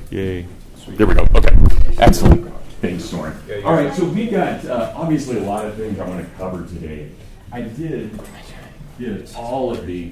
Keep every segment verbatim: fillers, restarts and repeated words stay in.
Yay. There we go. Okay. Excellent. Thanks, Soren. All right, so we got uh, obviously a lot of things I want to cover today. I did get all of the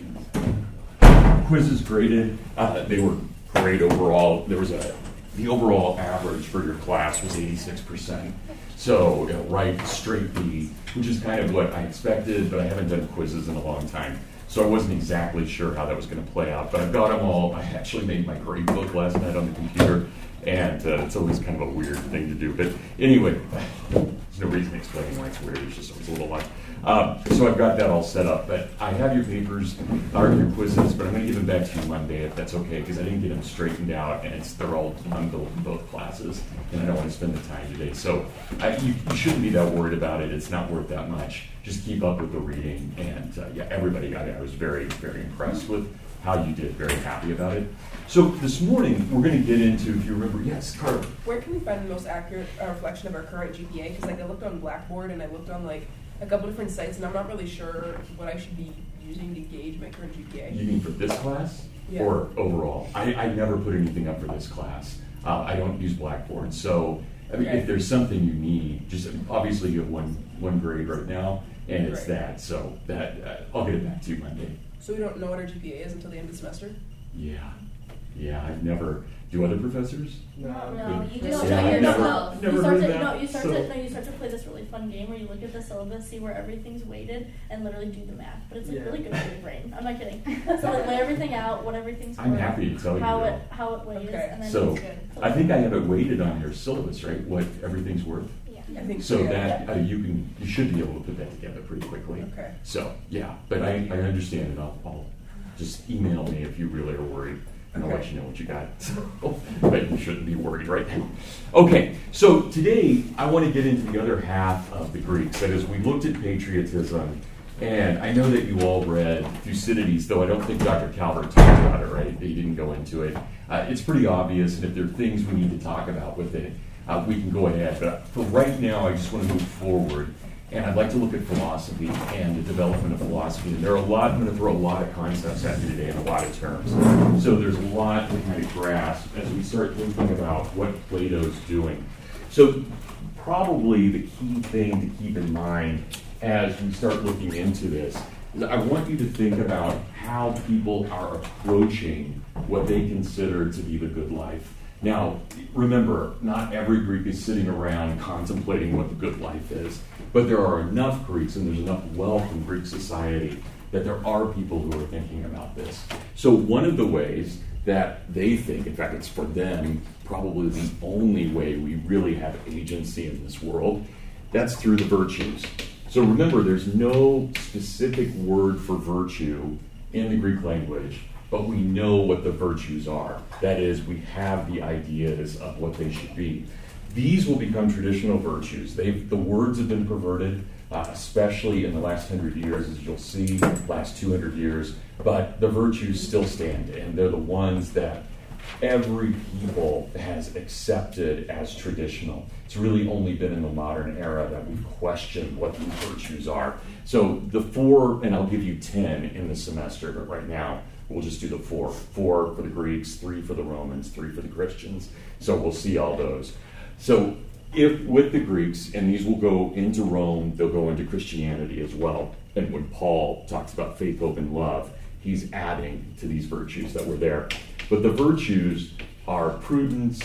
quizzes graded. Uh, they were great overall. There was a the overall average for your class was eighty-six percent. So you know, right straight B, which is kind of what I expected, but I haven't done quizzes in a long time. So I wasn't exactly sure how that was going to play out, but I've got them all. I actually made my grade book last night on the computer, and uh, it's always kind of a weird thing to do. But anyway, there's no reason to explain why it's weird. It's just it's a little much. Uh, so I've got that all set up. But I have your papers, or your quizzes, but I'm going to give them back to you Monday if that's okay, because I didn't get them straightened out, and it's, they're all on both, both classes, and I don't want to spend the time today. So I, you, you shouldn't be that worried about it. It's not worth that much. Just keep up with the reading, and uh, yeah, everybody got it. I was very, very impressed with how you did. Very happy about it. So this morning we're going to get into, if you remember, yes, Carter. Where can we find the most accurate uh, reflection of our current G P A? Because like I looked on Blackboard and I looked on like a couple different sites, and I'm not really sure what I should be using to gauge my current G P A. You mean for this class, yeah. or overall? I, I never put anything up for this class. Uh, I don't use Blackboard, so I mean, okay. If there's something you need, just obviously you have one one grade right now. And it's right. that, so that uh, I'll get it back to you Monday. So we don't know what our G P A is until the end of the semester? Yeah, yeah. I've never. Do other professors? No, no. You just yeah, try I've yourself. Never, never you start heard to that, no, you start so. to no, you start to play this really fun game where you look at the syllabus, see where everything's weighted, and literally do the math. But it's like yeah. really good for your brain. I'm not kidding. So like lay everything out, what everything's. I'm for, happy to tell you how that. it how it weighs, Okay. and then So it's good. So I think I have it weighted on your syllabus, right? What everything's worth. Yeah. I think So yeah. that uh, you can, you should be able to put that together pretty quickly. Okay. So yeah, but I, I understand it. I'll, I'll just email me if you really are worried, and I'll Okay. let you know what you got. So, but you shouldn't be worried right now. Okay, so today I want to get into the other half of the Greeks. That is, we looked at patriotism, and I know that you all read Thucydides, though I don't think Doctor Calvert talked about it, right? He didn't go into it. Uh, it's pretty obvious, and if there are things we need to talk about with it, Uh, we can go ahead, but for right now, I just want to move forward, and I'd like to look at philosophy and the development of philosophy. And there are a lot. I'm going to throw a lot of concepts at you today in a lot of terms. So there's a lot to kind of grasp as we start thinking about what Plato's doing. So probably the key thing to keep in mind as we start looking into this is I want you to think about how people are approaching what they consider to be the good life. Now, remember, not every Greek is sitting around contemplating what the good life is, but there are enough Greeks and there's enough wealth in Greek society that there are people who are thinking about this. So one of the ways that they think, in fact, it's for them probably the only way we really have agency in this world, that's through the virtues. So remember, there's no specific word for virtue in the Greek language, but we know what the virtues are. That is, we have the ideas of what they should be. These will become traditional virtues. They've, the words have been perverted, uh, especially in the last hundred years, as you'll see, last two hundred years, but the virtues still stand, and they're the ones that every people has accepted as traditional. It's really only been in the modern era that we've questioned what these virtues are. So the four, and I'll give you ten in the semester, but right now, we'll just do the four. Four for the Greeks, three for the Romans, three for the Christians. So we'll see all those. So if with the Greeks, and these will go into Rome, they'll go into Christianity as well. And when Paul talks about faith, hope, and love, he's adding to these virtues that were there. But the virtues are prudence,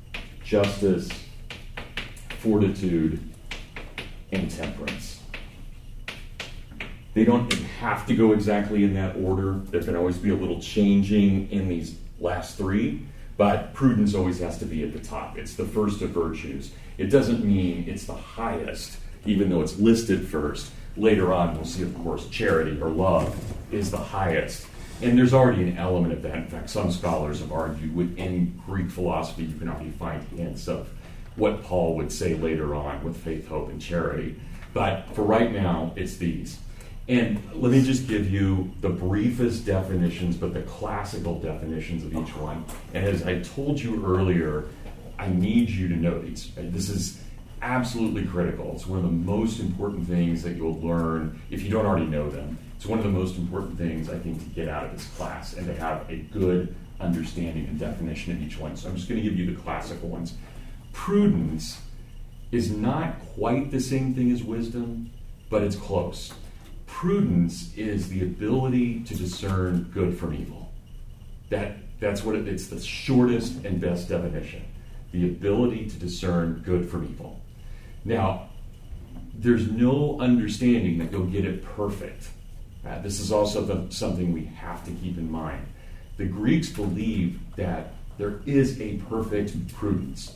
justice, fortitude, and temperance. They don't have to go exactly in that order. There can always be a little changing in these last three, but prudence always has to be at the top. It's the first of virtues. It doesn't mean it's the highest, even though it's listed first. Later on, we'll see, of course, charity or love is the highest. And there's already an element of that. In fact, some scholars have argued within Greek philosophy, you can already find hints of what Paul would say later on with faith, hope, and charity. But for right now, it's these. And let me just give you the briefest definitions, but the classical definitions of each one. And as I told you earlier, I need you to know these. This is absolutely critical. It's one of the most important things that you'll learn if you don't already know them. It's one of the most important things, I think, to get out of this class and to have a good understanding and definition of each one. So I'm just going to give you the classical ones. Prudence is not quite the same thing as wisdom, but it's close. Prudence is the ability to discern good from evil. That, that's what it, it's the shortest and best definition. The ability to discern good from evil. Now, there's no understanding that you'll get it perfect. Uh, this is also the, something we have to keep in mind. The Greeks believe that there is a perfect prudence,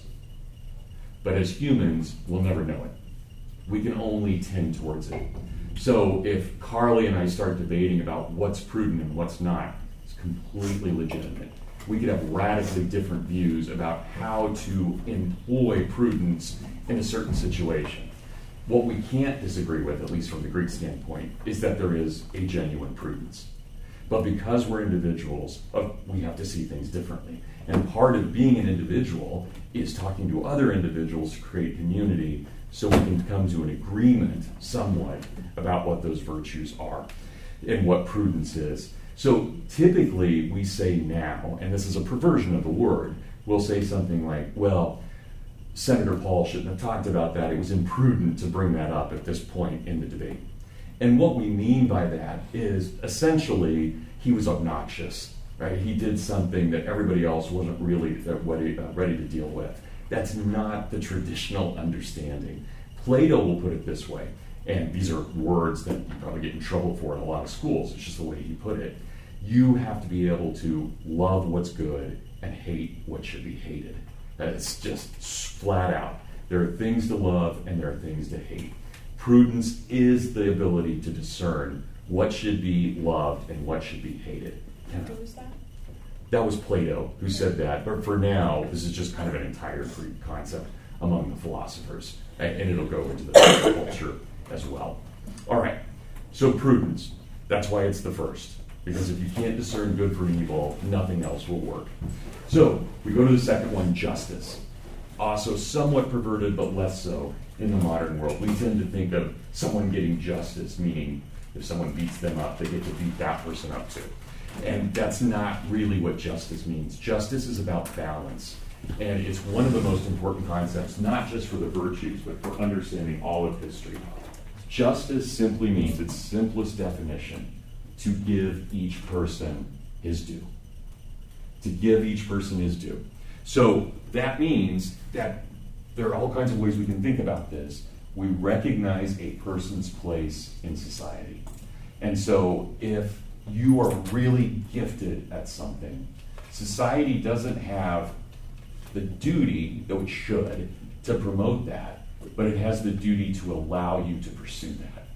but as humans, we'll never know it. We can only tend towards it. So if Carly and I start debating about what's prudent and what's not, it's completely legitimate. We could have radically different views about how to employ prudence in a certain situation. What we can't disagree with, at least from the Greek standpoint, is that there is a genuine prudence. But because we're individuals, uh, we have to see things differently. And part of being an individual is talking to other individuals to create community so we can come to an agreement somewhat about what those virtues are and what prudence is. So typically we say now, and this is a perversion of the word, we'll say something like, well, Senator Paul shouldn't have talked about that. It was imprudent to bring that up at this point in the debate. And what we mean by that is essentially he was obnoxious, right? He did something that everybody else wasn't really ready, uh, ready to deal with. That's not the traditional understanding. Plato will put it this way, and these are words that you probably get in trouble for in a lot of schools. It's just the way he put it. You have to be able to love what's good and hate what should be hated. It's just flat out. There are things to love and there are things to hate. Prudence is the ability to discern what should be loved and what should be hated. Who was that? That was Plato who said that, but for now, this is just kind of an entire Greek concept among the philosophers, and it'll go into the culture as well. All right, so prudence, that's why it's the first, because if you can't discern good from evil, nothing else will work. So we go to the second one, justice. Also somewhat perverted, but less so in the modern world. We tend to think of someone getting justice, meaning if someone beats them up, they get to beat that person up too. And that's not really what justice means. Justice is about balance. And it's one of the most important concepts, not just for the virtues, but for understanding all of history. Justice simply means, its simplest definition, to give each person his due. To give each person his due. So that means that there are all kinds of ways we can think about this. We recognize a person's place in society. And so if you are really gifted at something, society doesn't have the duty, though it should, to promote that, but it has the duty to allow you to pursue that.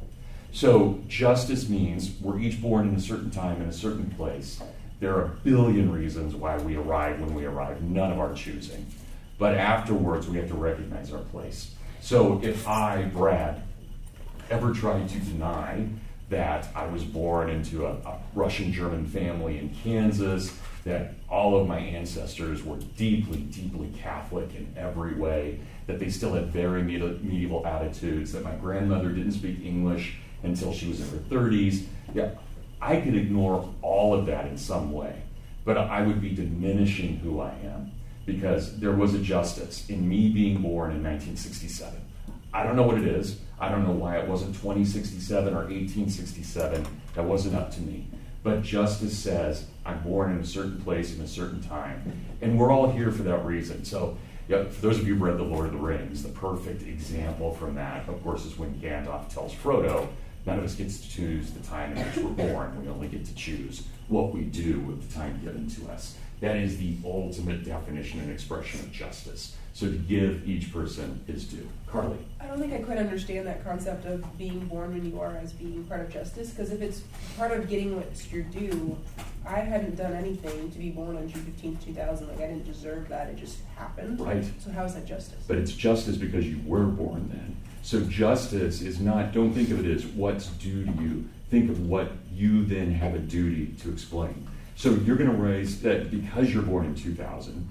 So justice means we're each born in a certain time in a certain place. There are a billion reasons why we arrive when we arrive, none of our choosing. But afterwards, we have to recognize our place. So if I, Brad, ever try to deny that I was born into a, a Russian-German family in Kansas, that all of my ancestors were deeply, deeply Catholic in every way, that they still had very medieval attitudes, that my grandmother didn't speak English until she was in her thirties. Yeah, I could ignore all of that in some way, but I would be diminishing who I am because there was a justice in me being born in nineteen sixty-seven. I don't know what it is. I don't know why it wasn't twenty sixty-seven or eighteen sixty-seven. That wasn't up to me. But justice says I'm born in a certain place in a certain time. And we're all here for that reason. So yeah, for those of you who read The Lord of the Rings, the perfect example from that, of course, is when Gandalf tells Frodo, none of us gets to choose the time in which we're born. We only get to choose what we do with the time given to us. That is the ultimate definition and expression of justice. So to give each person his due. Carly? I don't think I quite understand that concept of being born when you are as being part of justice, because if it's part of getting what's your due, I hadn't done anything to be born on June fifteenth, two thousand. Like, I didn't deserve that. It just happened. Right. So how is that justice? But it's justice because you were born then. So justice is not, don't think of it as what's due to you. Think of what you then have a duty to explain. So you're going to raise that because you're born in two thousand,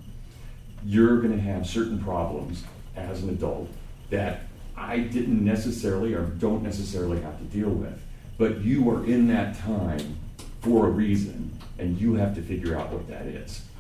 you're going to have certain problems as an adult that I didn't necessarily or don't necessarily have to deal with. But you are in that time for a reason, and you have to figure out what that is.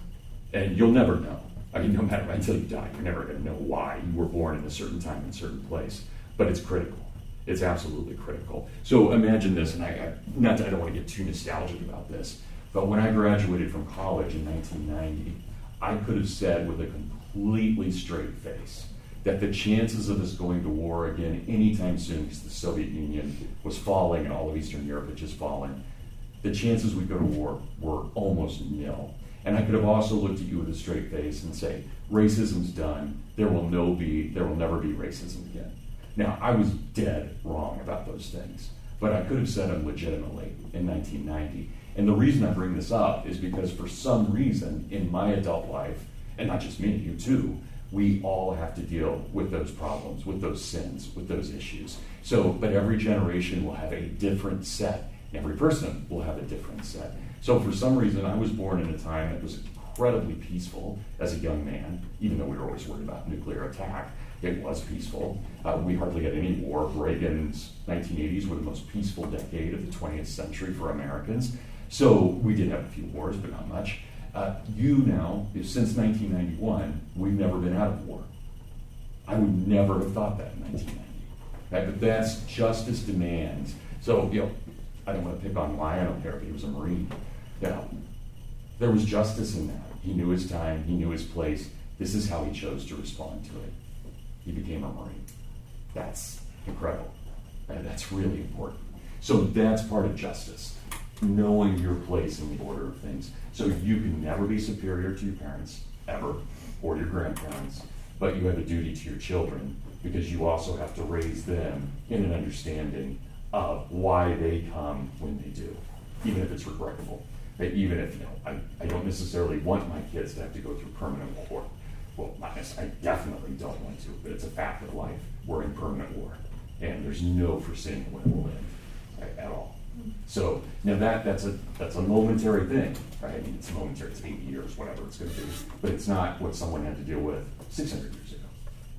And you'll never know. I mean, no matter until you die, you're never going to know why you were born in a certain time in a certain place. But it's critical. It's absolutely critical. So imagine this, and I, I not that I don't want to get too nostalgic about this, but when I graduated from college in nineteen ninety, I could have said with a completely straight face that the chances of us going to war again anytime soon, because the Soviet Union was falling and all of Eastern Europe had just fallen, the chances we'd go to war were almost nil. And I could have also looked at you with a straight face and say, racism's done, there will no be, there will never be racism again. Now, I was dead wrong about those things, but I could have said them legitimately in nineteen ninety. And the reason I bring this up is because for some reason in my adult life, and not just me, you too, we all have to deal with those problems, with those sins, with those issues. So, but every generation will have a different set. Every person will have a different set. So for some reason, I was born in a time that was incredibly peaceful as a young man, even though we were always worried about nuclear attack. It was peaceful. Uh, we hardly had any war. Reagan's nineteen eighties were the most peaceful decade of the twentieth century for Americans. So we did have a few wars, but not much. Uh, you now, since nineteen ninety-one, we've never been out of war. I would never have thought that in nineteen ninety. Right? But that's justice demands. So, you know, I don't want to pick on why, I don't care if he was a Marine. You know, there was justice in that. He knew his time, he knew his place. This is how he chose to respond to it. He became a Marine. That's incredible. And that's really important. So that's part of justice, knowing your place in the order of things. So you can never be superior to your parents, ever, or your grandparents, but you have a duty to your children because you also have to raise them in an understanding of why they come when they do, even if it's regrettable. That even if, you know, I, I don't necessarily want my kids to have to go through permanent war. Well, not necessarily, I definitely don't want to, but it's a fact of life. We're in permanent war, and there's no foreseeing when it will end, right, at all. So now that that's a that's a momentary thing, right? I mean, it's momentary. It's eight years, whatever it's going to be, but it's not what someone had to deal with six hundred years ago.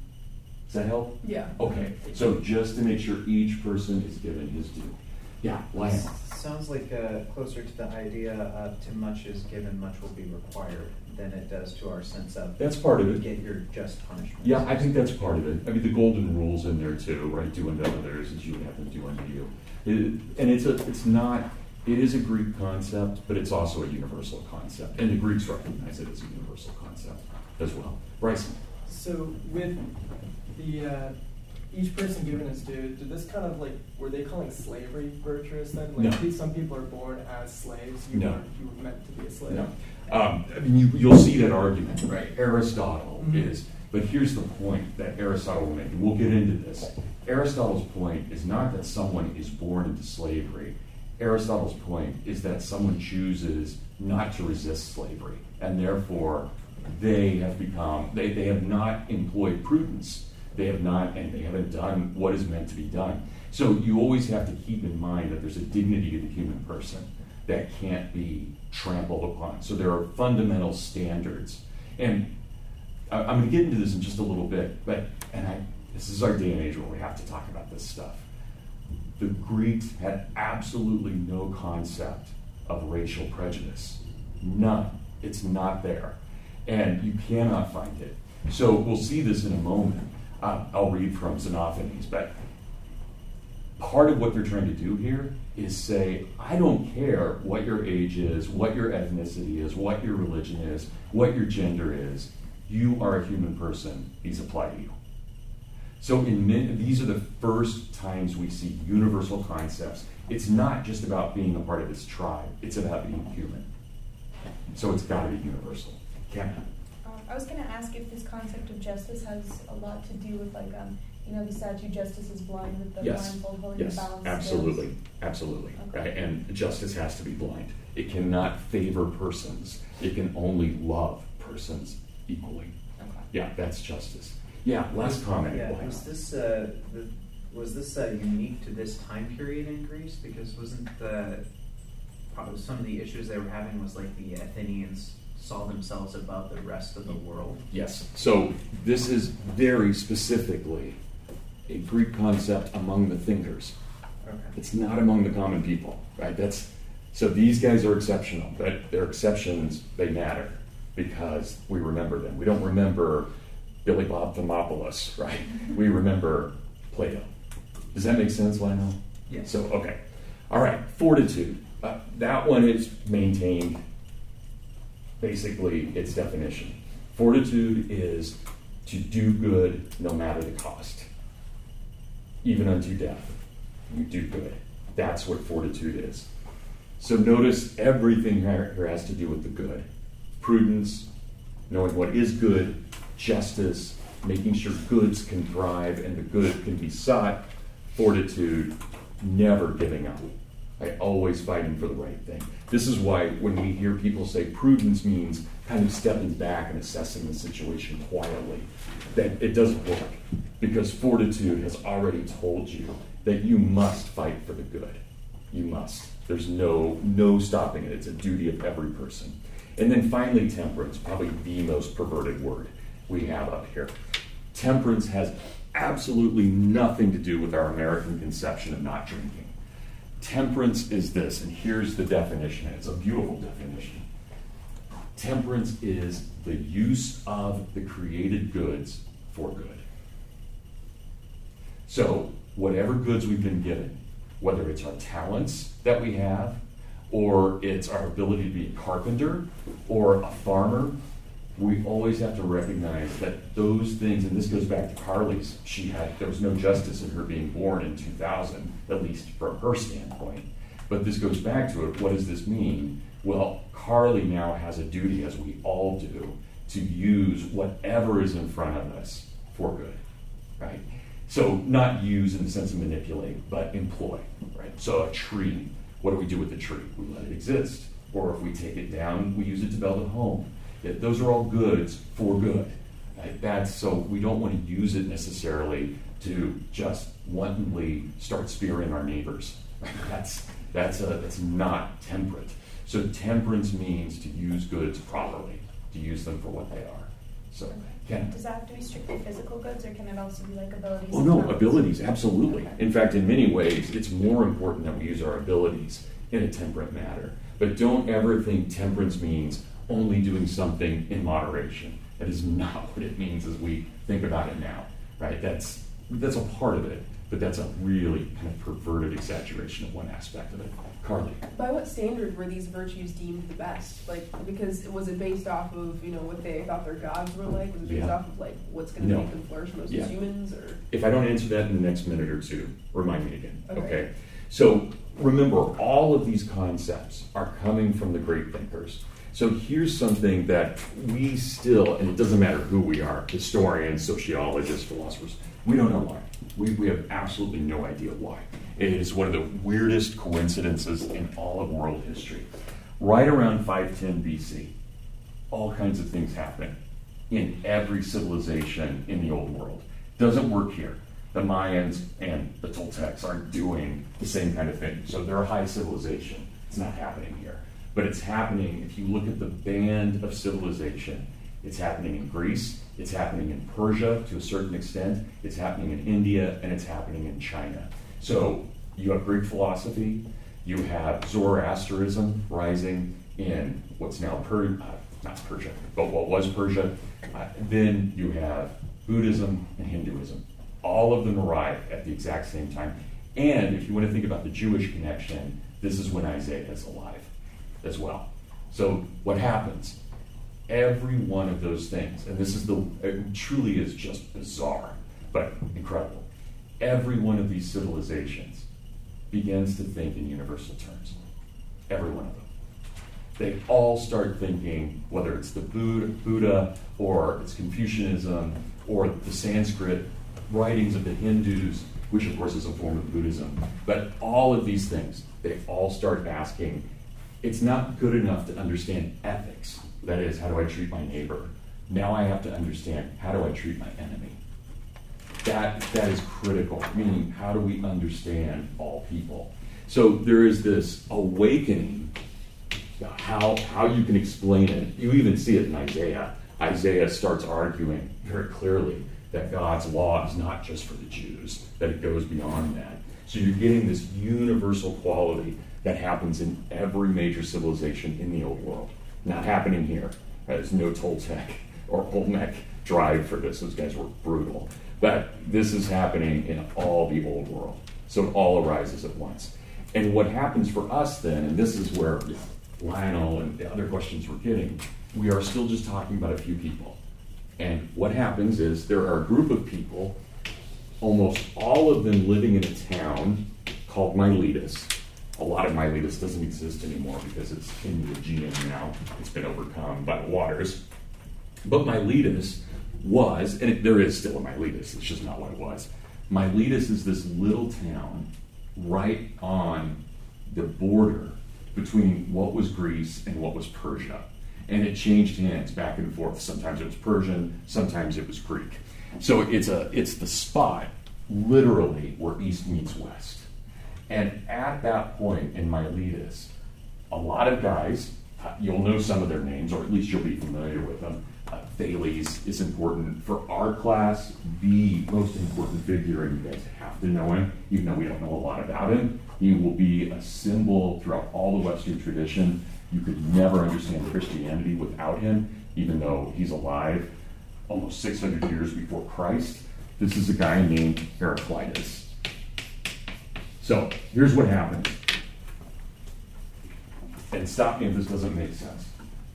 Does that help? Yeah. Okay. So just to make sure each person is given his due. Yeah, Lionel. Sounds like uh, closer to the idea of too much is given, much will be required than it does to our sense of that's part of it. Get your just punishment. Yeah, I think that's part of it. I mean, the golden rule's in there too, right? Do unto others as you would have them do unto you. It, and it's a, it's not. It is a Greek concept, but it's also a universal concept, and the Greeks recognize it as a universal concept as well. Bryson. So with the uh, each person given his due, did this kind of like, were they calling slavery virtuous then? Like No. some people are born as slaves. You No. were you were meant to be a slave. No. Um, I mean, you, you'll see that argument, right? Aristotle Mhm. is, but here's the point that Aristotle will make, and we'll get into this. Aristotle's point is not that someone is born into slavery. Aristotle's point is that someone chooses not to resist slavery, and therefore they have become, they, they have not employed prudence. They have not, and they haven't done what is meant to be done. So you always have to keep in mind that there's a dignity to the human person that can't be trampled upon. So there are fundamental standards. And I, I'm going to get into this in just a little bit, but, and I, this is our day and age where we have to talk about this stuff. The Greeks had absolutely no concept of racial prejudice. None. It's not there. And you cannot find it. So we'll see this in a moment. Uh, I'll read from Xenophanes, but part of what they're trying to do here is say, I don't care what your age is, what your ethnicity is, what your religion is, what your gender is. You are a human person. These apply to you. So in min- these are the first times we see universal concepts. It's not just about being a part of this tribe. It's about being human. So it's got to be universal. Can't. Um, I was going to ask if this concept of justice has a lot to do with, like, um, you know, the statue "Justice is blind" with the Yes. blindfold holding Yes, the balance. absolutely, scales. absolutely. Okay. Right? And justice has to be blind. It cannot favor persons. It can only love persons equally. Okay. Yeah, that's justice. Yeah, last comment. Yeah, Why was not? this uh, the, was this uh, unique to this time period in Greece? Because wasn't the probably some of the issues they were having was like the Athenians saw themselves above the rest of the world? Yes. So this is very specifically a Greek concept among the thinkers. Okay. It's not among the common people, right? That's so these guys are exceptional, but their exceptions, they matter. because we remember them. We don't remember Billy Bob Thomopoulos, right? We remember Plato. Does that make sense, Lionel? Yes. So, okay. All right, fortitude. Uh, that one is maintained, basically, its definition. Fortitude is to do good no matter the cost. Even unto death, you do good. That's what fortitude is. So notice everything here has to do with the good. Prudence, knowing what is good, justice, making sure goods can thrive and the good can be sought, fortitude, never giving up. I always fighting for the right thing. This is why when we hear people say prudence means kind of stepping back and assessing the situation quietly, that it doesn't work, because fortitude has already told you that you must fight for the good. You must. There's no no stopping it. It's a duty of every person. And then finally, temperance, probably the most perverted word we have up here. Temperance has absolutely nothing to do with our American conception of not drinking. Temperance is this, and here's the definition. It's a beautiful definition. Temperance is the use of the created goods for good. So, whatever goods we've been given, whether it's our talents that we have, or it's our ability to be a carpenter or a farmer, we always have to recognize that those things, and this goes back to Carly's, she had, there was no justice in her being born in two thousand, at least from her standpoint. But this goes back to it. What does this mean? Well, Carly now has a duty, as we all do, to use whatever is in front of us for good, right? So not use in the sense of manipulate, but employ, right? So a tree, what do we do with the tree? We let it exist. Or if we take it down, we use it to build a home. Yeah, those are all goods for good. Right? That's so we don't want to use it necessarily to just wantonly start spearing our neighbors. Right? That's that's a, that's not temperate. So temperance means to use goods properly, to use them for what they are. So Ken. Does that have to be strictly physical goods, or can it also be like abilities? Oh no, as well? abilities, absolutely. Okay. In fact, in many ways, it's more important that we use our abilities in a temperate manner. But don't ever think temperance means only doing something in moderation. That is not what it means as we think about it now, right? That's that's a part of it, but that's a really kind of perverted exaggeration of one aspect of it. Carly. By what standard were these virtues deemed the best? Like, because was it based off of, you know, what they thought their gods were like? Was it based Yeah. off of, like, what's going to No. make them flourish most Yeah. as humans? Or If I don't answer that in the next minute or two, remind me again. Okay. Okay. So remember, all of these concepts are coming from the great thinkers. So here's something that we still, and it doesn't matter who we are, historians, sociologists, philosophers, we don't know why. We, we have absolutely no idea why. It is one of the weirdest coincidences in all of world history. Right around five ten B C, all kinds of things happen in every civilization in the old world. Doesn't work here. The Mayans and the Toltecs aren't doing the same kind of thing. So they're a high civilization. It's not happening here. But it's happening, if you look at the band of civilization, it's happening in Greece, it's happening in Persia to a certain extent, it's happening in India, and it's happening in China. So you have Greek philosophy, you have Zoroastrianism rising in what's now per, uh, not Persia, but what was Persia. Uh, then you have Buddhism and Hinduism. All of them arrive at the exact same time. And if you want to think about the Jewish connection, this is when Isaiah is alive as well. So what happens? Every one of those things, and this is the, it truly is just bizarre, but incredible. Every one of these civilizations begins to think in universal terms. Every one of them. They all start thinking, whether it's the Buddha, Buddha or it's Confucianism or the Sanskrit writings of the Hindus, which of course is a form of Buddhism. But all of these things, they all start asking, it's not good enough to understand ethics. That is, how do I treat my neighbor? Now I have to understand, how do I treat my enemy? That, that is critical, meaning how do we understand all people? So there is this awakening, how, how you can explain it. You even see it in Isaiah. Isaiah starts arguing very clearly that God's law is not just for the Jews, that it goes beyond that. So you're getting this universal quality that happens in every major civilization in the old world. Not happening here. Right? There's no Toltec or Olmec drive for this. Those guys were brutal. But this is happening in all the old world. So it all arises at once. And what happens for us then, and this is where Lionel and the other questions we're getting, we are still just talking about a few people. And what happens is there are a group of people, almost all of them living in a town called Miletus. A lot of Miletus doesn't exist anymore because it's in the Aegean now. It's been overcome by the waters. But Miletus was, and it, there is still a Miletus, it's just not what it was. Miletus is this little town right on the border between what was Greece and what was Persia. And it changed hands back and forth. Sometimes it was Persian, sometimes it was Greek. So it's a it's the spot, literally, where East meets West. And at that point in Miletus, a lot of guys, uh, you'll know some of their names, or at least you'll be familiar with them. Uh, Thales is important for our class, the most important figure, and you guys have to know him, even though we don't know a lot about him. He will be a symbol throughout all the Western tradition. You could never understand Christianity without him, even though he's alive almost six hundred years before Christ. This is a guy named Heraclitus. So here's what happened. And stop me if this doesn't make sense.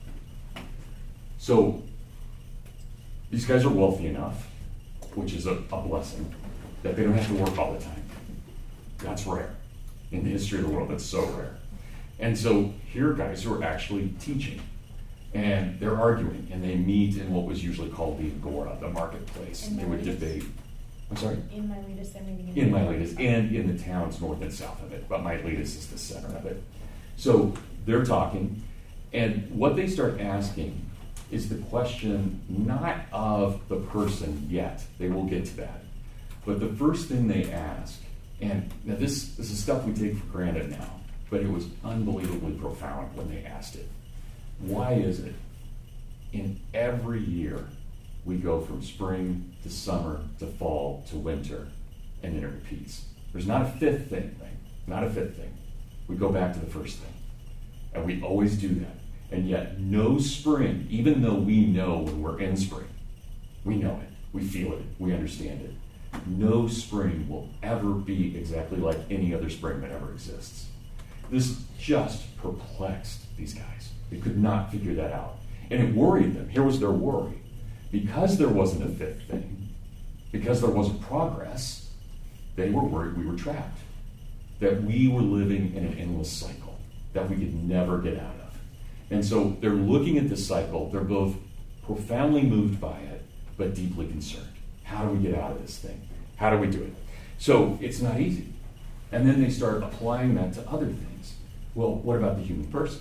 So these guys are wealthy enough, which is a, a blessing, that they don't have to work all the time. That's rare. In the history of the world, that's so rare. And so here are guys who are actually teaching. And they're arguing, and they meet in what was usually called the agora, the marketplace. And they would debate. I'm sorry? In Miletus, they're meeting In Miletus, and in the towns north and south of it. But Miletus is the center of it. So they're talking, and what they start asking is the question not of the person yet. They will get to that. But the first thing they ask, and now this, this is stuff we take for granted now, but it was unbelievably profound when they asked it. Why is it in every year we go from spring to summer to fall to winter, and then it repeats? There's not a fifth thing, right? Not a fifth thing. We go back to the first thing. And we always do that. And yet no spring, even though we know when we're in spring, we know it, we feel it, we understand it. No spring will ever be exactly like any other spring that ever exists. This just perplexed these guys. They could not figure that out. And it worried them. Here was their worry. Because there wasn't a fifth thing, because there wasn't progress, they were worried we were trapped. That we were living in an endless cycle that we could never get out of. And so they're looking at this cycle. They're both profoundly moved by it, but deeply concerned. How do we get out of this thing? How do we do it? So it's not easy. And then they start applying that to other things. Well, what about the human person?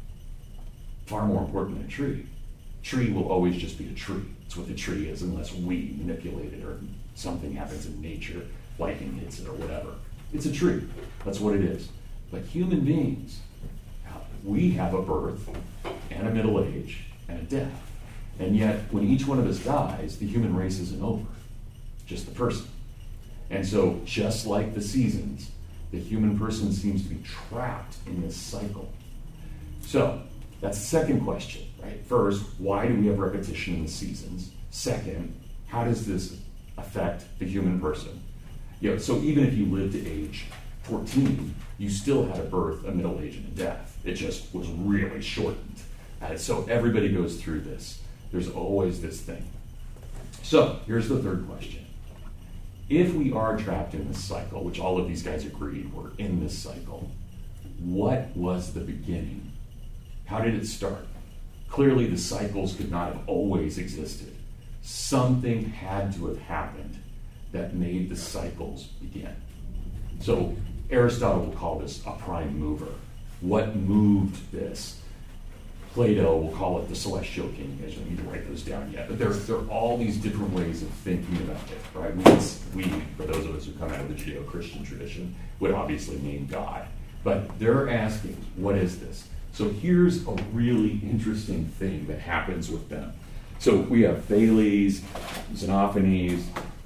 Far more important than a tree. Tree will always just be a tree. It's what the tree is unless we manipulate it or something happens in nature, lightning hits it or whatever. It's a tree. That's what it is. But human beings, we have a birth and a middle age and a death. And yet, when each one of us dies, the human race isn't over, just the person. And so, just like the seasons, the human person seems to be trapped in this cycle. So, that's the second question, right? First, why do we have repetition in the seasons? Second, how does this affect the human person? You know, so even if you lived to age fourteen, you still had a birth, a middle age, and a death. It just was really shortened. Uh, so everybody goes through this. There's always this thing. So here's the third question. If we are trapped in this cycle, which all of these guys agreed were in this cycle, what was the beginning? How did it start? Clearly the cycles could not have always existed. Something had to have happened that made the cycles begin. So Aristotle will call this a prime mover. What moved this? Plato will call it the celestial king. You guys don't need to write those down yet. But there, there are all these different ways of thinking about it, right? We, we, for those of us who come out of the Judeo-Christian tradition, would obviously name God. But they're asking, what is this? So here's a really interesting thing that happens with them. So we have Thales, Xenophanes,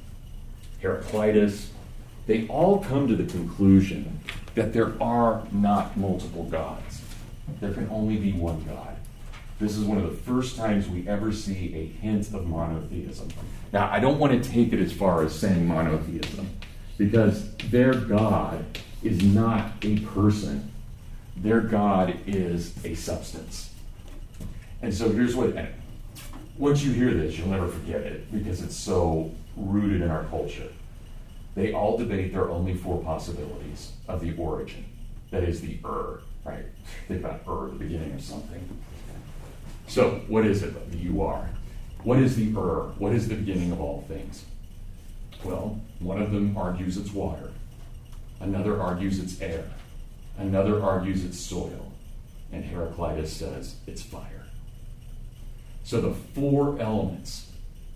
Heraclitus. They all come to the conclusion that there are not multiple gods. There can only be one God. This is one of the first times we ever see a hint of monotheism. Now, I don't want to take it as far as saying monotheism, because their God is not a person. Their God is a substance. And so here's what, and once you hear this, you'll never forget it, because it's so rooted in our culture. They all debate there are only four possibilities of the origin. That is the Ur, right? Think about Ur, the beginning of something. So, what is it, the you are? What is the Ur? What is the beginning of all things? Well, one of them argues it's water. Another argues it's air. Another argues it's soil. And Heraclitus says it's fire. So the four elements,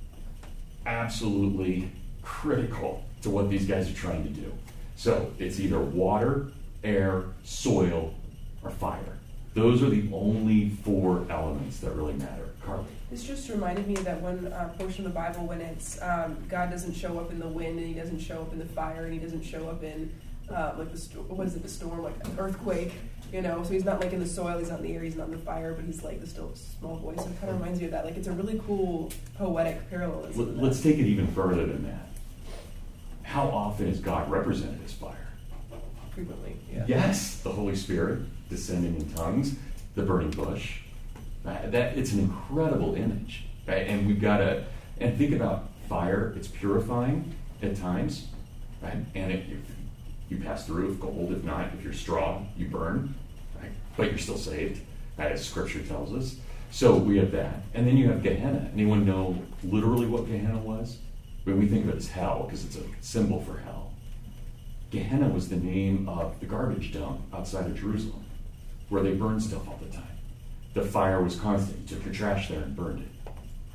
absolutely critical to what these guys are trying to do. So it's either water, air, soil, or fire. Those are the only four elements that really matter. Carly. This just reminded me of that one uh, portion of the Bible when it's um, God doesn't show up in the wind, and He doesn't show up in the fire, and He doesn't show up in uh, like the sto- what is it, the storm, like an earthquake. You know, so He's not like in the soil, He's not in the air, He's not in the fire, but He's like the still small voice. So it kind of reminds you of that. Like it's a really cool poetic parallelism. Let, let's take it even further than that. How often is God represented as fire? Frequently, yeah. Yes, the Holy Spirit descending in tongues, the burning bush. Uh, that it's an incredible image, right? And we've got to and think about fire. It's purifying at times, right? And it, you, you pass through. If gold, if not, if you're straw, you burn, right? But you're still saved, as Scripture tells us. So we have that, and then you have Gehenna. Anyone know literally what Gehenna was? When we think of it as hell, because it's a symbol for hell. Gehenna was the name of the garbage dump outside of Jerusalem, where they burned stuff all the time. The fire was constant. You took your trash there and burned it.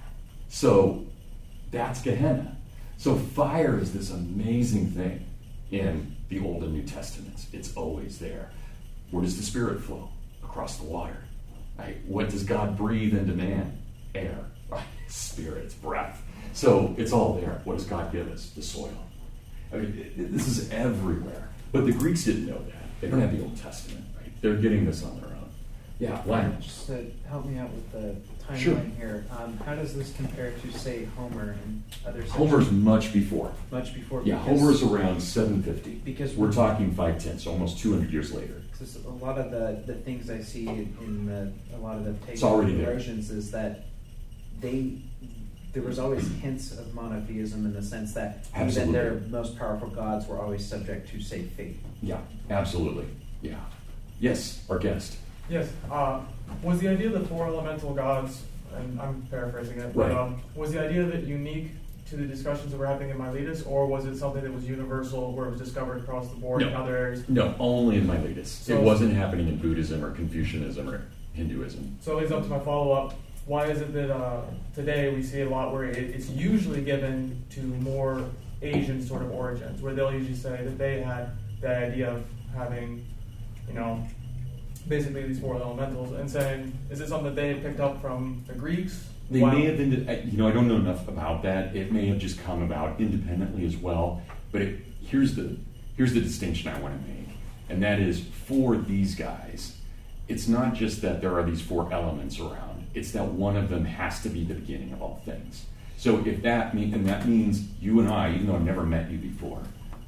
So that's Gehenna. So fire is this amazing thing in the Old and New Testaments. It's always there. Where does the Spirit flow? Across the water. Right? What does God breathe into man? Air. Right? Spirit, breath. So it's all there. What does God give us? The soil. I mean, it, it, this is everywhere. But the Greeks didn't know that. They don't have the Old Testament, right? They're getting this on their own. Yeah, Lionel. Just to help me out with the timeline Sure. here, um, how does this compare to, say, Homer and other sections? Homer's much before. Much before. Yeah, because- Homer's around seven fifty. Because We're talking five ten, so almost two hundred years later. Because a lot of the, the things I see in the, a lot of the It's already pagan there. versions is that they there was always hints of monotheism in the sense that Absolutely. even their most powerful gods were always subject to, say, fate. Yeah, absolutely. Yeah. Yes, our guest. Yes. Uh, was the idea of the four elemental gods, and I'm paraphrasing it, but Right. um, was the idea of it unique to the discussions that were happening in Miletus, or was it something that was universal, where it was discovered across the board in No. other areas? No, only in Miletus. So- It wasn't happening in Buddhism or Confucianism or Hinduism. So it leads up to my follow-up. Why is it that uh, today we see a lot where it, it's usually given to more Asian sort of origins, where they'll usually say that they had the idea of having, you know, basically these four elementals, and saying, is it something that they had picked up from the Greeks? They Why- may have been, you know, I don't know enough about that. It may have just come about independently as well. But it, here's the here's the distinction I want to make, and that is for these guys, it's not just that there are these four elements around. It's that one of them has to be the beginning of all things. So if that mean, and that means you and I, even though I've never met you before,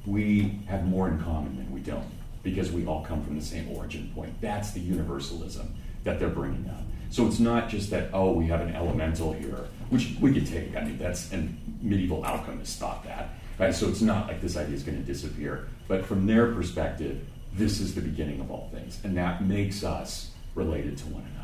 we have more in common than we don't, because we all come from the same origin point. That's the universalism that they're bringing up. So it's not just that, oh, we have an elemental here, which we could take. I mean, that's, and medieval alchemists thought that, right? So it's not like this idea is going to disappear. But from their perspective, this is the beginning of all things. And that makes us related to one another.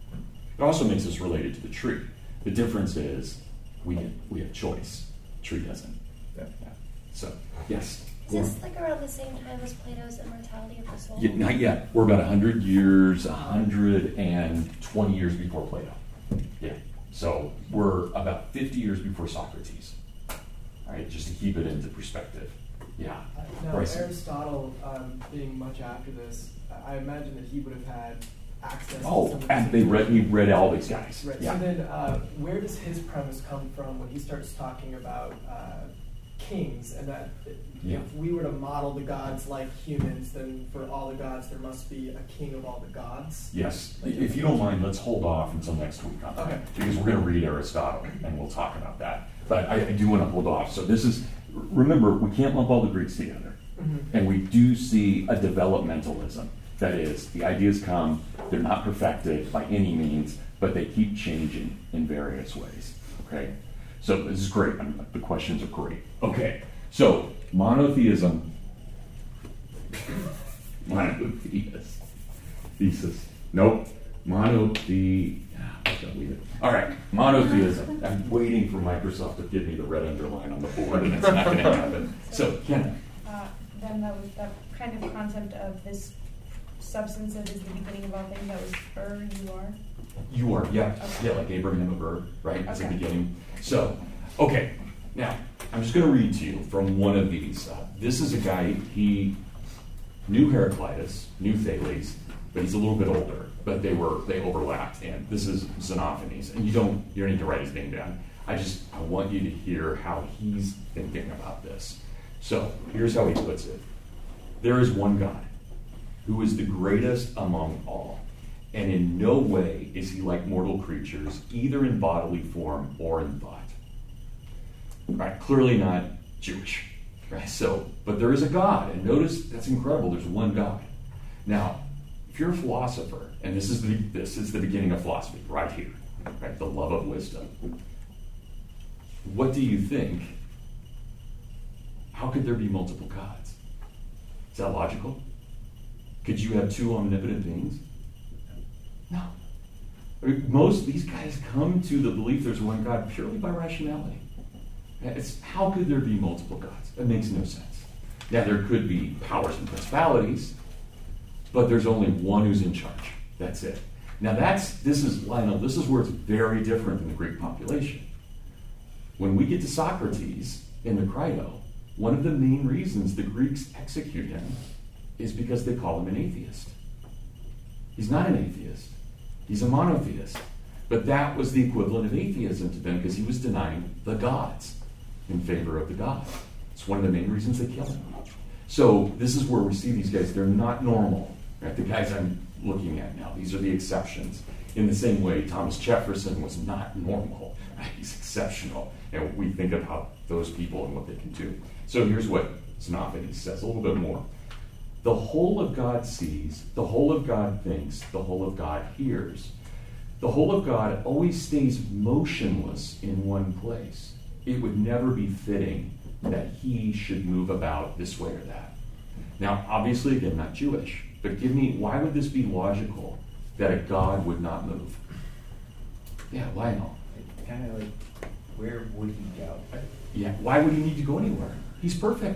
It also makes us related to the tree. The difference is we get, we have choice. The tree doesn't. Yeah. Yeah. So, yes. Is this like around the same time as Plato's Immortality of the Soul? Yeah, not yet. We're about one hundred years, one hundred twenty years before Plato. Yeah. So we're about fifty years before Socrates. All right, just to keep it into perspective. Yeah. Now, Bryson. Aristotle, um, being much after this, I imagine that he would have had access to Oh, some of and these they read, he read all these guys. Right. Yeah. So then, uh, where does his premise come from when he starts talking about uh, kings, and that Yeah. if we were to model the gods like humans, then for all the gods there must be a king of all the gods. Yes. If you don't mind, let's hold off until next week on that. Okay. Because we're going to read Aristotle, and we'll talk about that. But I, I do want to hold off. So this is, remember, we can't lump all the Greeks together. Mm-hmm. And we do see a developmentalism. That is, the ideas come, they're not perfected by any means, but they keep changing in various ways. Okay? So this is great. I mean, the questions are great. Okay. So, monotheism. Monotheist. Thesis. Nope. Monothe. All right. Monotheism. I'm waiting for Microsoft to give me the red underline on the board, and it's not going to happen. So, Ken. Uh, then that was that kind of concept of this substance that is the beginning of all things. That was er, you are. You are, yeah. Okay. Yeah, like Abraham of Ur, right? As a Okay. beginning. So, okay. Now, I'm just going to read to you from one of these. Uh, this is a guy, he knew Heraclitus, knew Thales, but he's a little bit older. But they were, they overlapped. And this is Xenophanes. And you don't, you don't need to write his name down. I just, I want you to hear how he's thinking about this. So, here's how he puts it. There is one God, who is the greatest among all. And in no way is he like mortal creatures, either in bodily form or in thought. Right? Clearly not Jewish. Right? So, but there is a God, and notice that's incredible. There's one God. Now, if you're a philosopher, and this is the this is the beginning of philosophy, right here, right? The love of wisdom. What do you think? How could there be multiple gods? Is that logical? Could you have two omnipotent beings? No. I mean, most these guys come to the belief there's one God purely by rationality. It's, how could there be multiple gods? It makes no sense. Now, there could be powers and principalities, but there's only one who's in charge. That's it. Now, that's this is Lionel. This is where it's very different than the Greek population. When we get to Socrates in the Crito, one of the main reasons the Greeks execute him is because they call him an atheist. He's not an atheist. He's a monotheist. But that was the equivalent of atheism to them because he was denying the gods in favor of the God. It's one of the main reasons they kill him. So this is where we see these guys. They're not normal. Right? The guys I'm looking at now, these are the exceptions. In the same way, Thomas Jefferson was not normal. Right? He's exceptional. And we think about those people and what they can do. So here's what Xenophanes says, a little bit more. The whole of God sees, the whole of God thinks, the whole of God hears. The whole of God always stays motionless in one place. It would never be fitting that he should move about this way or that. Now, obviously, again, not Jewish, but give me, why would this be logical that a God would not move? Yeah, Lionel. Kind of like, where would he go? Yeah, why would he need to go anywhere? He's perfect.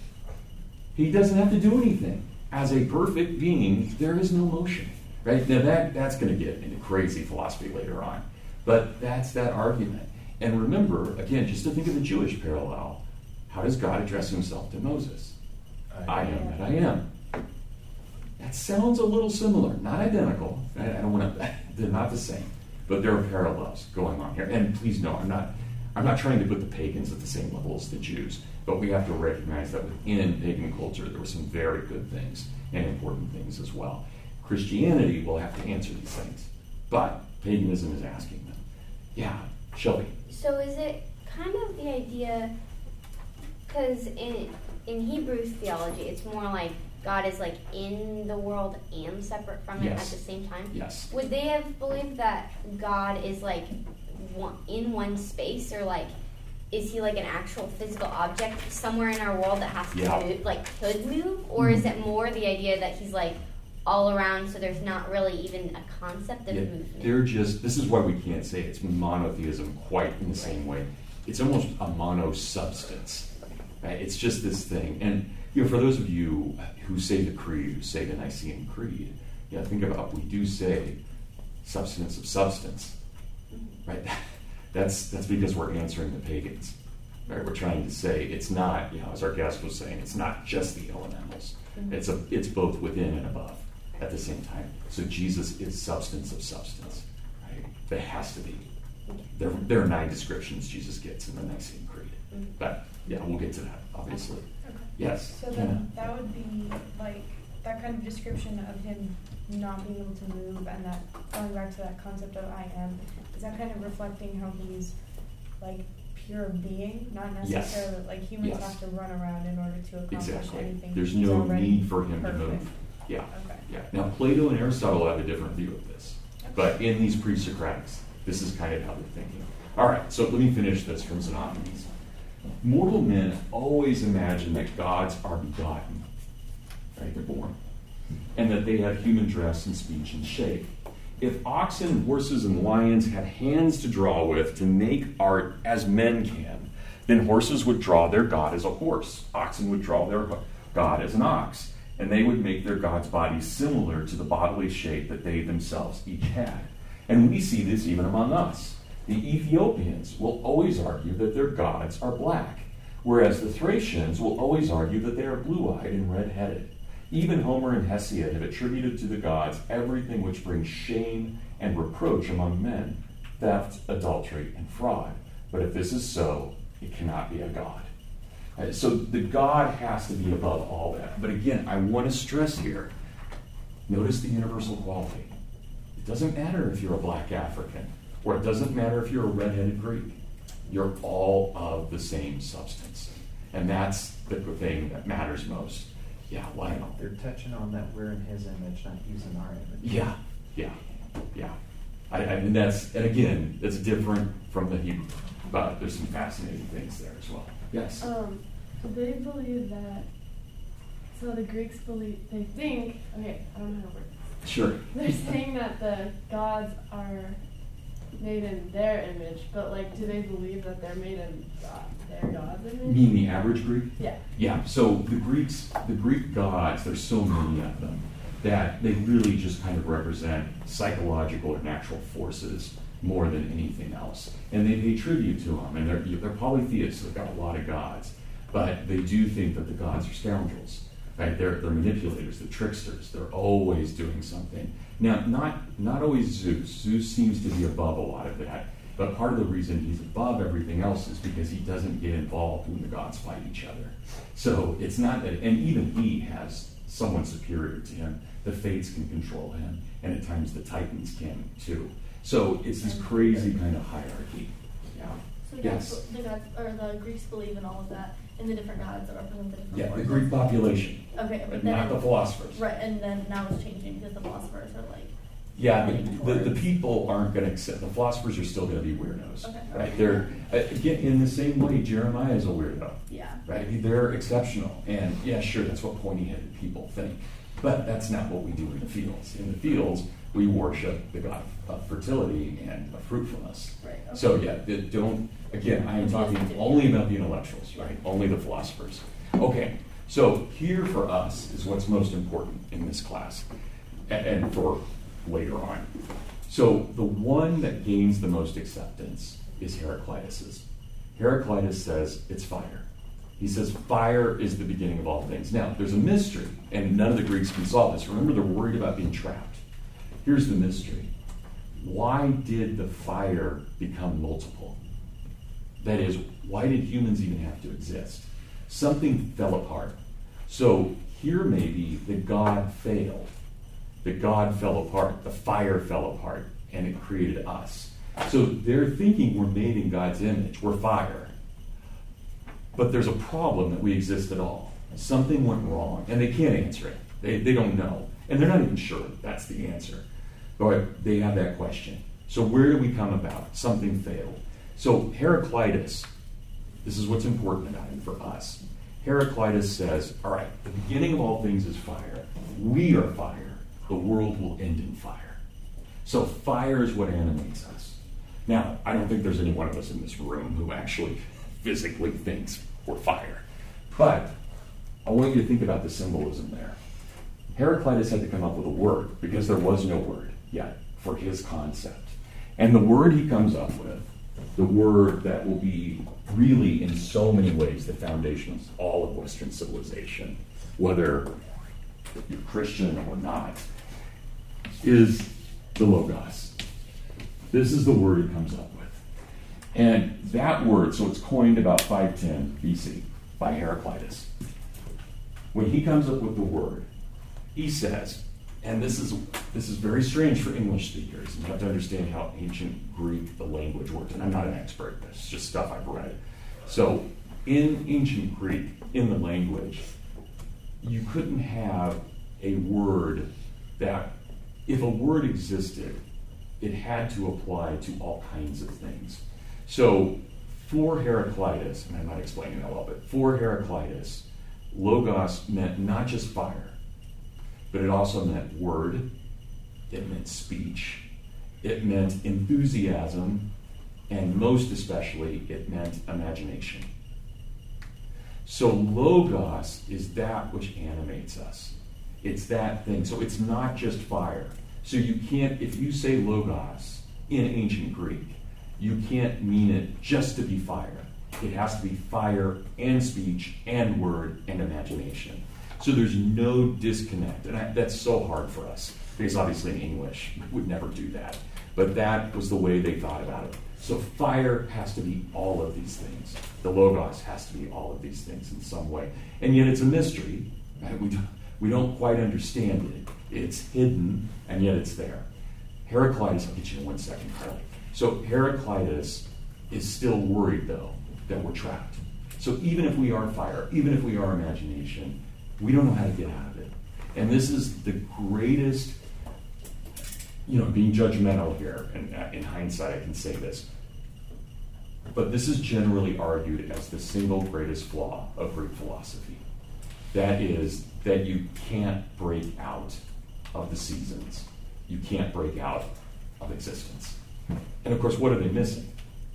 He doesn't have to do anything. As a perfect being, there is no motion. Right? Now that, that's going to get into crazy philosophy later on. But that's that argument. And remember, again, just to think of the Jewish parallel, how does God address himself to Moses? I, I am that I am. That sounds a little similar, not identical. I, I don't want to, they're not the same. But there are parallels going on here. And please know, I'm not I'm not trying to put the pagans at the same level as the Jews, but we have to recognize that within pagan culture there were some very good things and important things as well. Christianity will have to answer these things, but paganism is asking them. Yeah, Shelby. So is it kind of the idea, because in in Hebrew theology, it's more like God is like in the world and separate from it Yes. at the same time? Yes. Would they have believed that God is like one, in one space, or like is he like an actual physical object somewhere in our world that has to Yeah. move, like could move, or is it more the idea that he's like all around, so there's not really even a concept of Yeah, movement? they're just, this is why we can't say it's monotheism quite in the same way. It's almost a mono-substance. Right? It's just this thing. And you know, for those of you who say the creed, who say the Nicene Creed, you know, think about, we do say substance of substance. Right? That's that's because we're answering the pagans. Right? We're trying to say it's not, you know, as our guest was saying, it's not just the elementals. Mm-hmm. It's a it's both within and above at the same time. So Jesus is substance of substance. Right? There has to be. There, there are nine descriptions Jesus gets in the Nicene Creed. Mhm. But, yeah, we'll get to that, obviously. Okay. Yes? So then that would be like that kind of description of him not being able to move, and that going back to that concept of I am, is that kind of reflecting how he's like pure being, not Yes. necessarily like humans Yes. have to run around in order to accomplish Exactly. anything. There's He's no already need for him perfect. to move. Yeah. Okay. Yeah. Now, Plato and Aristotle have a different view of this. But in these pre-Socratics, this is kind of how they're thinking. All right, so let me finish this from Xenophanes. Mortal men always imagine that gods are begotten, right? They're born. And that they have human dress and speech and shape. If oxen, horses, and lions had hands to draw with to make art as men can, then horses would draw their god as a horse. Oxen would draw their god as an ox. And they would make their god's body similar to the bodily shape that they themselves each had. And we see this even among us. The Ethiopians will always argue that their gods are black, whereas the Thracians will always argue that they are blue-eyed and red-headed. Even Homer and Hesiod have attributed to the gods everything which brings shame and reproach among men, theft, adultery, and fraud. But if this is so, it cannot be a god. Uh, So the God has to be above all that. But again, I want to stress here, notice the universal quality. It doesn't matter if you're a black African, or it doesn't matter if you're a red-headed Greek. You're all of the same substance. And that's the thing that matters most. Yeah, Lionel. They're touching on that we're in his image, not he's in our image. Yeah, yeah, yeah. I, I mean, that's, and again, it's different from the Hebrew, but there's some fascinating things there as well. Yes? Um, they believe that, so the Greeks believe, they think, okay, I don't know how to word this. Sure. They're saying that the gods are made in their image, but like, do they believe that they're made in God, their God's image? You mean the average Greek? Yeah. Yeah, so the Greeks, the Greek gods, there's so many of them, that they really just kind of represent psychological or natural forces more than anything else. And they pay tribute to them, and they're, they're polytheists, they've got a lot of gods, but they do think that the gods are scoundrels, right? They're, they're manipulators, they're tricksters, they're always doing something. Now, not, not always Zeus. Zeus seems to be above a lot of that, but part of the reason he's above everything else is because he doesn't get involved when the gods fight each other. So it's not that, and even he has someone superior to him. The Fates can control him, and at times the Titans can too. So it's this crazy kind of hierarchy. Yeah. So the Yes. gods, the gods, or the Greeks believe in all of that, in the different gods that represent the different Yeah, the forces. Greek population, Okay, but but then not the philosophers. right, and then now it's changing because the philosophers are like. Yeah, but the, the people aren't going to accept. The philosophers are still going to be weirdos, Okay. right? They're uh, again in the same way. Jeremiah is a weirdo, Yeah. right? They're exceptional, and yeah, sure, that's what pointy-headed people think. But that's not what we do in the fields. In the fields, we worship the god of fertility and of fruitfulness. Right. Okay. So yeah, the- don't. Again, I am talking only about the intellectuals, right? Only the philosophers. Okay, so here for us is what's most important in this class, and, and for later on. So the one that gains the most acceptance is Heraclitus's. Heraclitus says it's fire. He says fire is the beginning of all things. Now, there's a mystery, and none of the Greeks can solve this. Remember, they're worried about being trapped. Here's the mystery. Why did the fire become multiple? That is, why did humans even have to exist? Something fell apart. So here maybe the God failed. The God fell apart. The fire fell apart, and it created us. So they're thinking we're made in God's image. We're fire. But there's a problem that we exist at all. Something went wrong, and they can't answer it. They, they don't know. And they're not even sure that's the answer. But they have that question. So where do we come about? Something failed. So Heraclitus, this is what's important about him for us. Heraclitus says, all right, the beginning of all things is fire. We are fire. The world will end in fire. So fire is what animates us. Now, I don't think there's any one of us in this room who actually physically thinks we're fire. But I want you to think about the symbolism there. Heraclitus had to come up with a word because there was no word yet for his concept. And the word he comes up with, the word that will be really in so many ways the foundation of all of Western civilization, whether you're Christian or not, is the Logos. This is the word he comes up with. And that word, so it's coined about five ten B C by Heraclitus. When he comes up with the word, he says, and this is this is very strange for English speakers, and you have to understand how ancient Greek the language works. And I'm not an expert, it's just stuff I've read. So in ancient Greek, in the language, you couldn't have a word that, if a word existed, it had to apply to all kinds of things. So for Heraclitus, and I'm not explaining that well, but for Heraclitus, logos meant not just fire, but it also meant word, it meant speech, it meant enthusiasm, and most especially, it meant imagination. So logos is that which animates us. It's that thing. So it's not just fire. So you can't, if you say logos in ancient Greek, you can't mean it just to be fire. It has to be fire and speech and word and imagination. So there's no disconnect. And I, that's so hard for us, because obviously in English, we would never do that. But that was the way they thought about it. So fire has to be all of these things. The logos has to be all of these things in some way. And yet it's a mystery. Right? We, don't, we don't quite understand it. It's hidden, and yet it's there. Heraclitus, I'll get you in one second, Carly. So Heraclitus is still worried, though, that we're trapped. So even if we are fire, even if we are imagination, we don't know how to get out of it. And this is the greatest, you know, being judgmental here, and in hindsight I can say this, but this is generally argued as the single greatest flaw of Greek philosophy. That is, that you can't break out of the seasons. You can't break out of existence. And of course, what are they missing?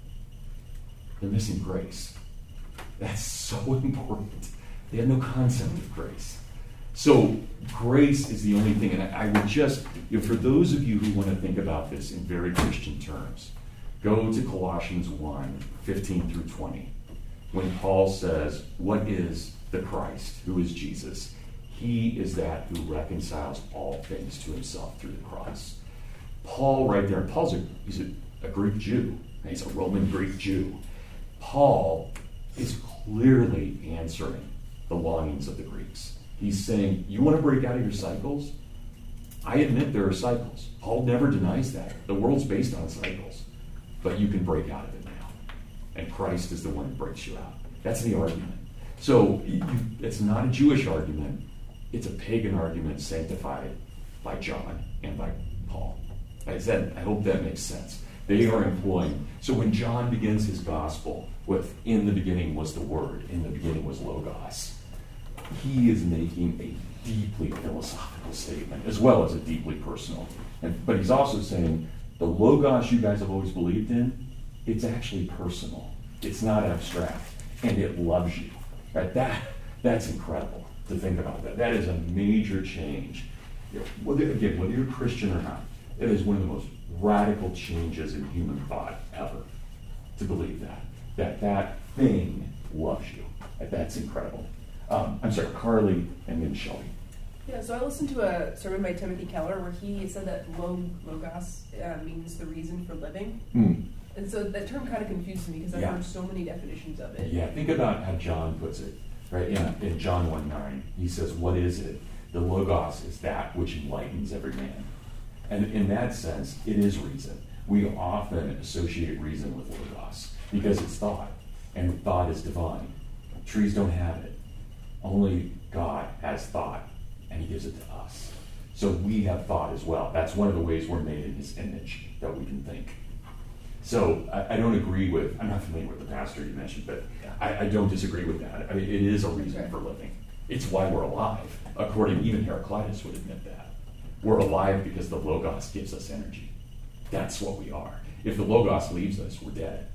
They're missing grace. That's so important. They have no concept of grace. So grace is the only thing, and I, I would just, you know, for those of you who want to think about this in very Christian terms, go to Colossians one, fifteen through twenty, when Paul says, what is the Christ? Who is Jesus? He is that who reconciles all things to himself through the cross. Paul right there, and Paul's a, he's a, a Greek Jew, he's a Roman Greek Jew. Paul is clearly answering the longings of the Greeks. He's saying, you want to break out of your cycles? I admit there are cycles. Paul never denies that. The world's based on cycles. But you can break out of it now. And Christ is the one that breaks you out. That's the argument. So you, it's not a Jewish argument. It's a pagan argument sanctified by John and by Paul. I said, I hope that makes sense. They are employing. So when John begins his gospel with, in the beginning was the Word, in the beginning was Logos, he is making a deeply philosophical statement as well as a deeply personal. And, but he's also saying the Logos you guys have always believed in, it's actually personal. It's not abstract. And it loves you. Right? That, that's incredible to think about that. That is a major change. You know, whether, again, whether you're Christian or not, it is one of the most radical changes in human thought ever to believe that. That that thing loves you. That's incredible. Um, I'm sorry, Carly and then Shelby. Yeah, so I listened to a sermon by Timothy Keller where he said that log, logos uh, means the reason for living. Mm. And so that term kind of confused me because I've Yeah. heard so many definitions of it. Yeah, think about how John puts it, right? In, in John one nine, he says, what is it? The Logos is that which enlightens every man. And in that sense, it is reason. We often associate reason with Logos because it's thought, and thought is divine. Trees don't have it. Only God has thought, and he gives it to us. So we have thought as well. That's one of the ways we're made in his image, that we can think. So I, I don't agree with, I'm not familiar with the pastor you mentioned, but I, I don't disagree with that. I mean, it is a reason for living. It's why we're alive. According, even Heraclitus would admit that. We're alive because the Logos gives us energy. That's what we are. If the Logos leaves us, we're dead.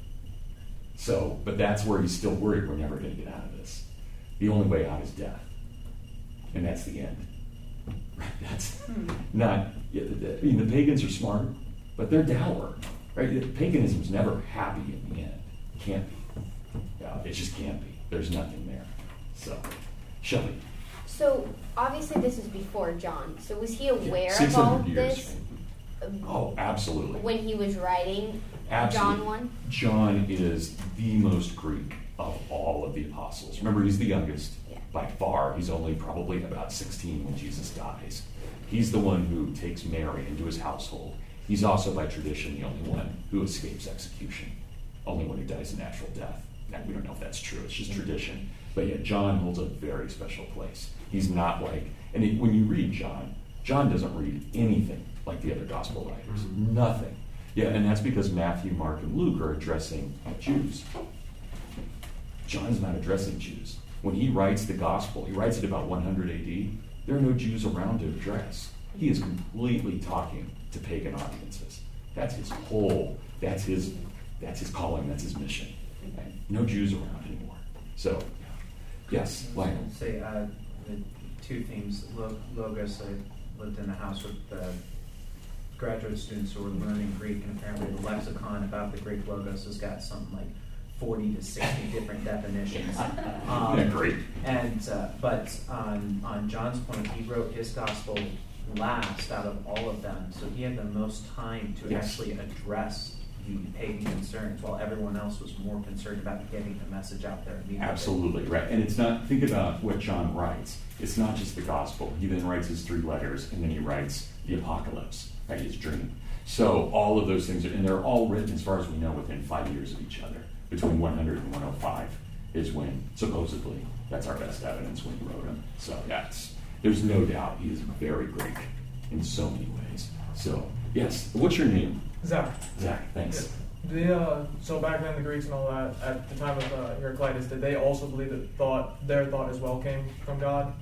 So, but that's where he's still worried we're never going to get out of this. The only way out is death. And that's the end. That's hmm. not, I mean, the pagans are smart, but they're dour. Right? Paganism's never happy in the end. It can't be. Yeah, it just can't be. There's nothing there. So, Shelley. So, obviously this is before John. So was he aware Yeah, of all years. this? Oh, absolutely. When he was writing? Absolutely. John one? John is the most Greek of all of the apostles. Remember, he's the youngest Yeah. by far. He's only probably about sixteen when Jesus dies. He's the one who takes Mary into his household. He's also, by tradition, the only one who escapes execution. Only one who dies a natural death. Now, we don't know if that's true. It's just tradition. But yet, John holds a very special place. He's not like, and it, when you read John, John doesn't read anything like the other gospel writers. Mm-hmm. Nothing. Yeah, and that's because Matthew, Mark, and Luke are addressing Jews. John's not addressing Jews. When he writes the gospel, he writes it about one hundred A D, there are no Jews around to address. He is completely talking to pagan audiences. That's his whole, that's his, that's his calling, that's his mission. Right? No Jews around anymore. So, yes, Lionel. Say uh, the two themes, Lo- Logos, I lived in a house with uh, graduate students who were learning Greek, and apparently the lexicon about the Greek Logos has got something like forty to sixty different definitions. Um, Yeah, great. And uh, but on on John's point, he wrote his gospel last out of all of them, so he had the most time to Yes. actually address the pagan concerns, while everyone else was more concerned about getting the message out there immediately. Absolutely, right. And it's not, think about what John writes. It's not just the gospel. He then writes his three letters, and then he writes the apocalypse, right, his dream. So all of those things, are, and they're all written, as far as we know, within five years of each other. Between one hundred and one oh five is when, supposedly, that's our best evidence when he wrote them. So that's, there's no doubt he is very Greek in so many ways. So, yes, what's your name? Zach. Zach, thanks. The, uh, so back then, the Greeks and all that, at the time of uh, Heraclitus, did they also believe that thought, their thought as well came from God?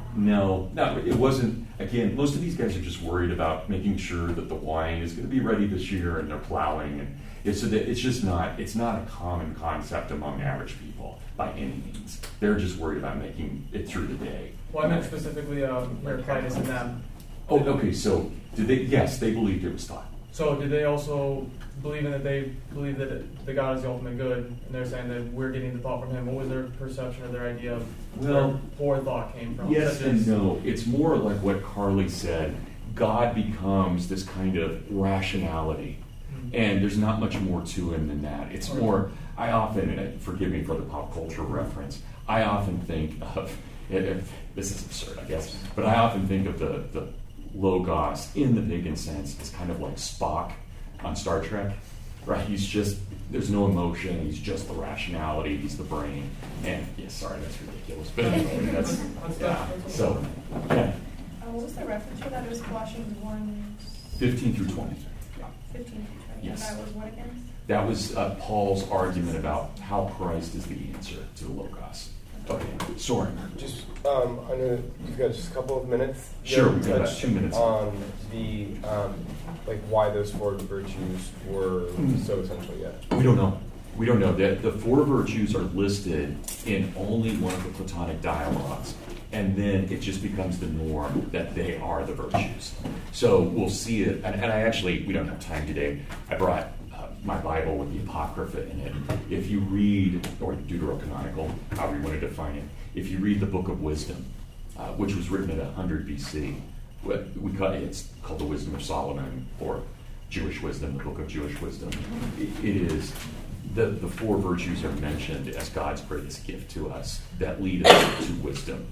No, no, it wasn't. Again, most of these guys are just worried about making sure that the wine is going to be ready this year, and they're plowing, and it's, so that it's just not. It's not a common concept among average people by any means. They're just worried about making it through the day. Well, I meant specifically um, Heraclitus and them. Oh, okay. So did they? Yes, they believed it was thought. So did they also believe in that they believe that it, the God is the ultimate good, and they're saying that we're getting the thought from Him? What was their perception or their idea of Well, where forethought came from? Yes Such and as- no. It's more like what Carly said. God becomes this kind of rationality. And there's not much more to him than that. It's more, I often, and forgive me for the pop culture reference, I often think of, if, this is absurd, I guess, but I often think of the, the Logos in the pagan sense as kind of like Spock on Star Trek, right? He's just, there's no emotion, he's just the rationality, he's the brain. And, yeah, sorry, that's ridiculous, but anyway, that's, yeah. So, yeah, Uh, what was the reference for that? It was Colossians one fifteen through twenty. fifteen through twenty. Yes. And that was what again? That was uh, Paul's argument about how Christ is the answer to the Logos. Okay, Soren. Just, um, I know that you've got just a couple of minutes. Sure, You we've got about touched two minutes. On the, um, like, why those four virtues were so essential yet. We don't know. We don't know. The, the four virtues are listed in only one of the Platonic dialogues, and then it just becomes the norm that they are the virtues. So we'll see it, and, and I actually, we don't have time today. I brought uh, my Bible with the Apocrypha in it. If you read, or Deuterocanonical, however you want to define it, if you read the Book of Wisdom, uh, which was written at one hundred B C, what we call it, it's called the Wisdom of Solomon, or Jewish Wisdom, the Book of Jewish Wisdom. It, it is, the, the four virtues are mentioned as God's greatest gift to us that lead us to wisdom.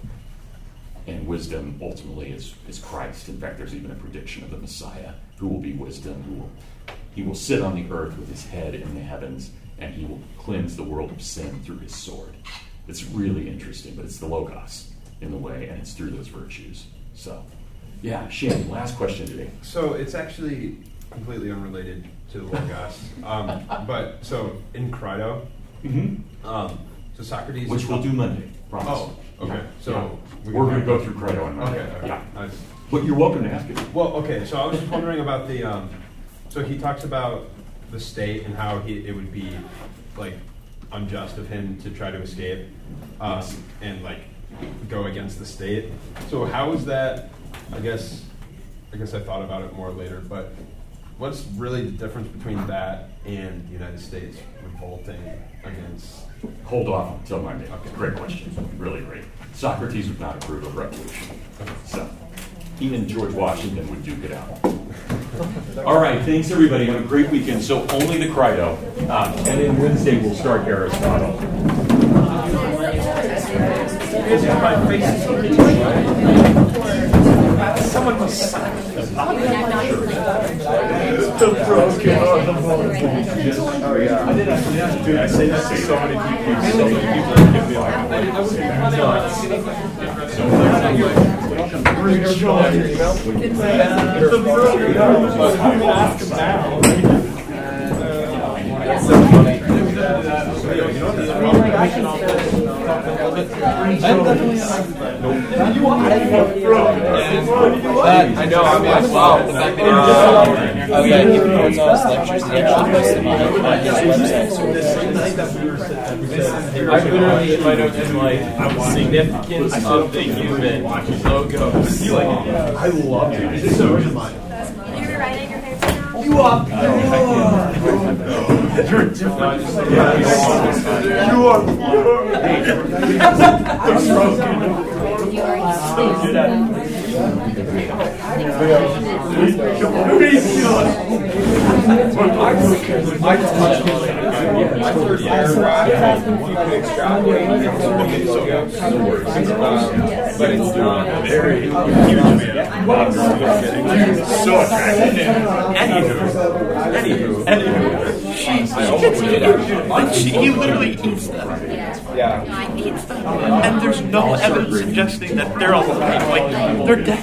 And wisdom ultimately is, is Christ. In fact, there's even a prediction of the Messiah who will be wisdom, who will he will sit on the earth with his head in the heavens, and he will cleanse the world of sin through his sword. It's really interesting, but it's the Logos in the way, and it's through those virtues. So, yeah, Shane, last question today. So it's actually completely unrelated to the Logos. um, but so in Crito, Mm-hmm. um, so Socrates, Which we'll do Monday, promise. Oh, okay. Yeah. So Yeah. we we're can going to talk go through Crito on Monday. Okay. okay. Yeah. I- But you're welcome to ask it. Well, okay. So I was just wondering about the. Um, so he talks about the state and how he it would be like unjust of him to try to escape um, Yes. and like go against the state. So how is that? I guess. I guess I thought about it more later, but what's really the difference between that and the United States revolting against? Hold off until Monday. Okay. Great question. Really great. Socrates would not approve of revolution. So even George Washington would duke it out. All right, thanks everybody. Have a great weekend. So only the Crido. Um, and then Wednesday we'll start Aristotle. Someone was The pros get on the phone. Oh yeah. I did actually ask. Dude, I say that to so many people. So many people give me like I know, I mean, wow, the fact that uh, yeah, even though it's not lectures, they actually post them on his website. I've been really in my notes in like significance of the human logos. I love it. It's so mine. You're writing your paper now? you up. You're different. You are. But it's not very huge man. So anywho, anywho, anywho, she, like she, he literally eats them. Yeah. He eats them, and there's no evidence suggesting that they're all alive. Like they're dead.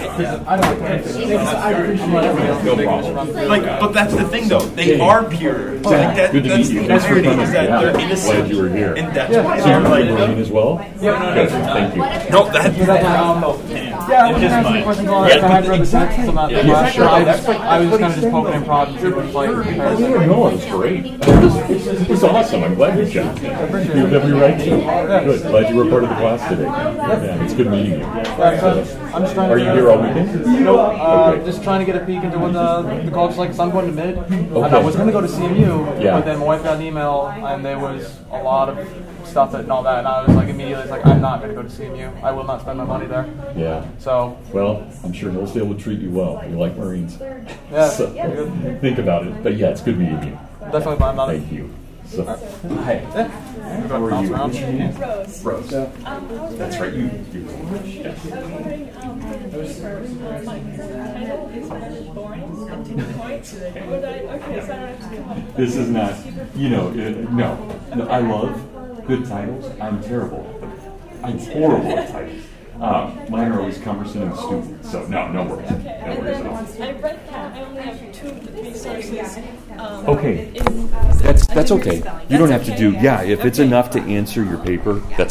No problem. Like, but that's the thing, though. They are pure. So like that, Good to that's meet you. the Thanks for irony coming. is that Yeah. they're innocent. Glad you were here. And that's So why you're they're like. Marine as well? Yeah. Good. Thank you. No, that. Yeah, I was Just asking mine. questions on Yeah, it. I had read the text. I'm not Yeah, class. sure. I, I was kind of just poking and prodding to see what it's like. Oh, no, it was great. It was, it was awesome. I'm glad you jumped in. You have me right too. Good. Glad you were part of the class today. Yeah, it's good meeting you. Yeah, so I'm just trying Are to you here all weekend? Nope. Uh, Okay. Just trying to get a peek into what the, the college's like. So I'm going to mid. And I Okay. was going to go to C M U, Yeah. but then my wife got an email, and there was a lot of stuff that, and all that, and I was like immediately like, I'm not going to go to C M U. I will not spend my money there. Yeah. So Well, I'm sure Hillsdale will treat you well. You like Marines. yeah, So, think about it. But yeah, it's good meeting you. definitely fine about it. Thank you. So, hi. How are you? What's your name? Rose. Rose. That's right. You. you yeah. This is not, you know, uh, no. no. I love good titles. I'm terrible. I'm horrible at titles. Um, mine are always cumbersome and stupid. So no, no worries. No worries at all. I read that. I only have two of the three sources. Um, Okay. in- That's I that's think okay. it's valid. You don't have That's to do. okay? Yeah, if it's Okay. enough to answer your paper, that's